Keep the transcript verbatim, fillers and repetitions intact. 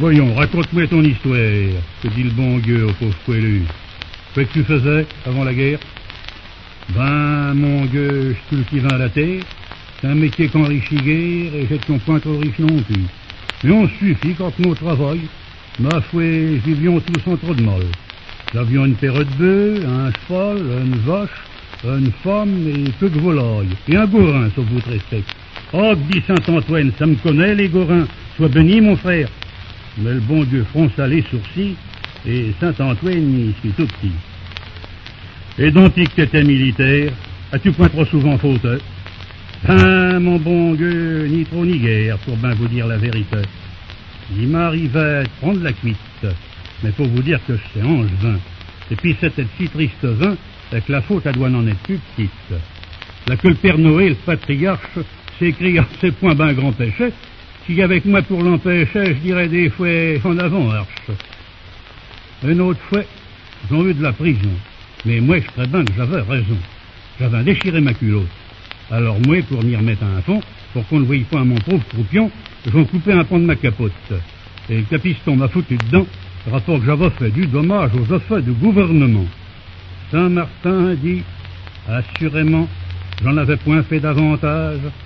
Voyons, raconte-moi ton histoire, que dit le bon Dieu au pauvre poilu. Quoi que tu faisais avant la guerre? Ben, mon gueux, je cultivais la terre. C'est un métier qu'enrichit guère et j'étais point trop riche non plus. Mais on suffit quand nos travail. Ma foi, vivions tous sans trop de mal. J'avions une paire de bœufs, un cheval, une vache, une femme et peu de volailles. Et un gorin, sauf votre respect. Oh, dit Saint-Antoine, ça me connaît, les gorins. Sois béni, mon frère. Mais le bon Dieu fronça les sourcils, et Saint-Antoine, il suis tout petit. Et donc, que t'étais militaire, as-tu point trop souvent faute? Ben, mon bon Dieu, ni trop ni guère, pour bien vous dire la vérité. Il m'arrivait de prendre la cuite, mais faut vous dire que c'est ange vin. Et puis c'était de si triste vin, que la faute, elle doit n'en être plus petite. Là que le Père Noël, le patriarche, s'écrit à ses points ben grand péché, qui avec moi pour l'empêcher, je dirais des fois en avant arche. Une autre fois, ils ont eu de la prison. Mais moi, je crois bien que j'avais raison. J'avais déchiré ma culotte. Alors moi, pour m'y remettre à un fond, pour qu'on ne voie pas mon pauvre croupion, j'en coupais un pan de ma capote. Et le capiston m'a foutu dedans, rapport que j'avais fait du dommage aux affaires du gouvernement. Saint-Martin dit, assurément, j'en avais point fait davantage.